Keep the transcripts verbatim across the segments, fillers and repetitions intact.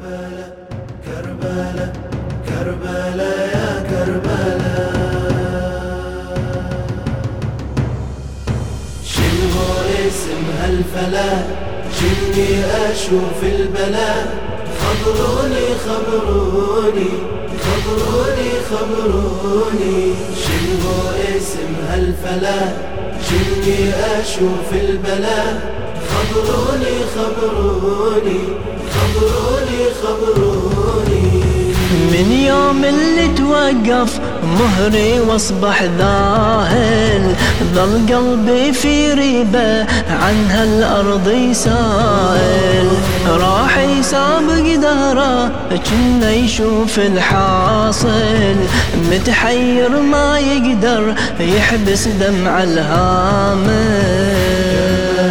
كربلاء كربلاء كربلاء يا كربلاء، شنو اسم هالفلا؟ شني أشوف البلا؟ خبروني خبروني خبروني خبروني، شنو اسم هالفلا؟ شني أشوف البلا؟ خبروني خبروني خبروني خبروني. من يوم اللي توقف مهري واصبح ذاهل، ظل قلبي في ريبة عن هالأرض يسائل، راح يسابق دهره كنا يشوف الحاصل، متحير ما يقدر يحبس دمع الهامل.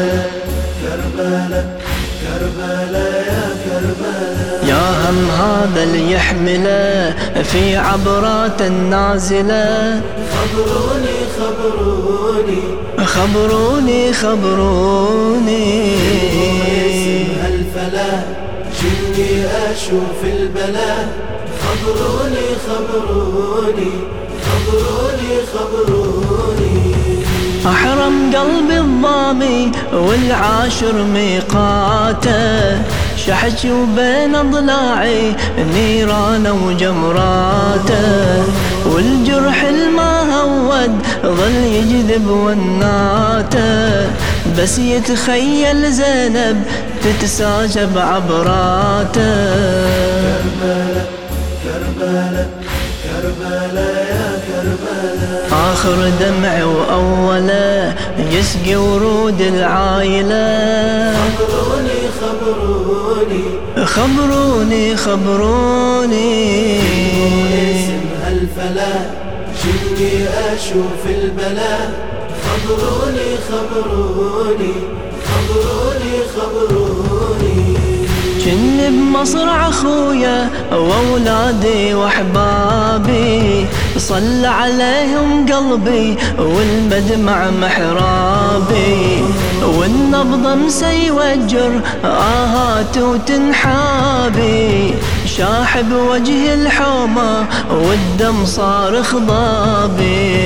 كربلاء كربلاء يا كربلاء، يا هم هذا اللي يحمله في عبرات النازلة. خبروني خبروني خبروني خبروني، اسم هالفلا؟ شني أشوف البلا؟ خبروني خبروني خبروني خبروني. أحرم قلبي الضامي والعاشر ميقاته، شحش وبين ضلاعي نيران وجمراته، والجرح الما هود ظل يجذب وناته، بس يتخيل زينب تتساجب عبراته. كربلاء كربلاء كربلاء يا كربلاء، آخر دمع وأوله يسقي ورود العايلة. خبروني خبروني خبروني خبروني، اسم هالفلا؟ شني أشوف البلا؟ خبروني خبروني خبروني خبروني. جني بمصرع أخويا وأولادي وأحبابي، صلى عليهم قلبي والمدمع محرابي، والنبض مسيوجر آهات وتنحابي، شاح بوجه الحومة والدم صار خضابي.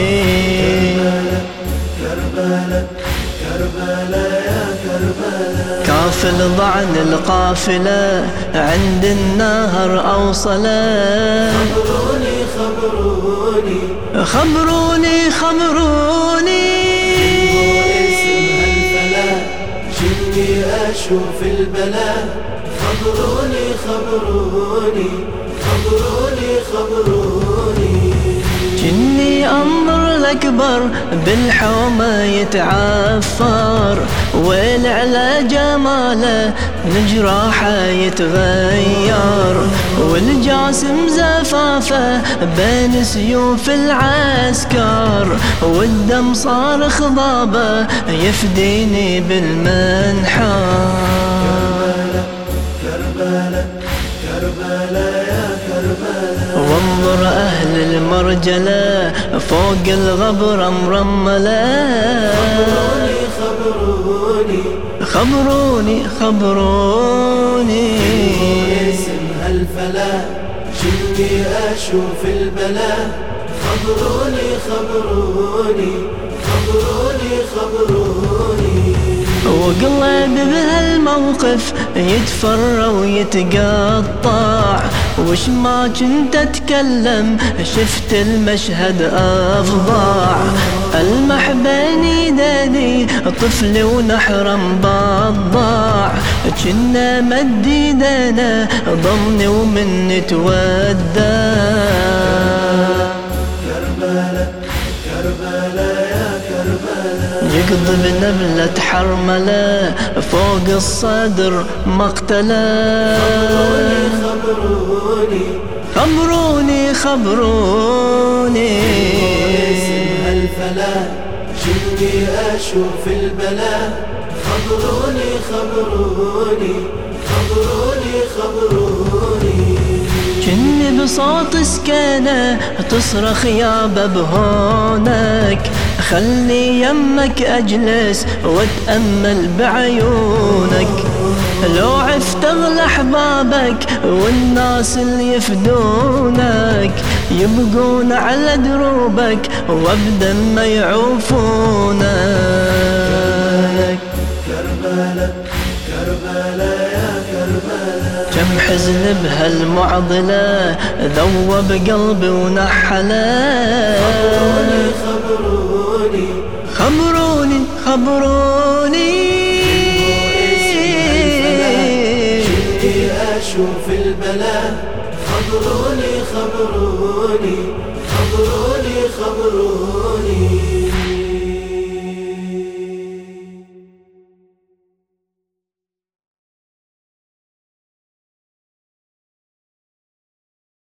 كربلاء كربلاء يا كربلاء، كافل ضعن القافلة عند النهر أوصله. خبروني خبروني خبروني خبروني، اسم هالفلا؟ شني أشوف البلا؟ خبروني خبروني خبروني خبروني. جني أنظر الأكبر بالحومة يتعفر، ويل على جماله من جراحه يتغير، والجاسم زفافه بين سيوف العسكر، والدم صار خضابه يفديني بالمنحر. كربلاء كربلاء يا كربلاء، وانظر أهل المرجلة فوق الغبرة مرملة. خبروني خبروني خبروني، اسم هالفلا؟ شني أشوف البلا؟ خبروني خبروني خبروني خبروني. وقلب بهالموقف يتفرى ويتقطع، وش ما كنت اتكلم شفت المشهد افظع، المح بين ايدي طفل ونحرم بالضاع، كنا مد ايدينا ضمني ومن تودع. كربلاء كربلاء يا كربلاء، يقضب نبلة حرملة فوق الصدر مقتله. خبروني خبروني خبروني، اسم هالفلا؟ شني أشوف البلا؟ خبروني خبروني خبروني خبروني. جني بصوت سكينة تصرخ يا بهونك، خلي يمك أجلس وأتأمل بعيونك، لو ضعفت اغلى احبابك والناس اللي يفدونك يبقون على دروبك وابدا ما يعوفونك. كربلاء كربلاء يا كربلاء كم حزن بهالمعضلة ذوب قلبي ونحله. خبروني خبروني خبروني شني أشوف البلاء. خبروني خبروني خبروني خبروني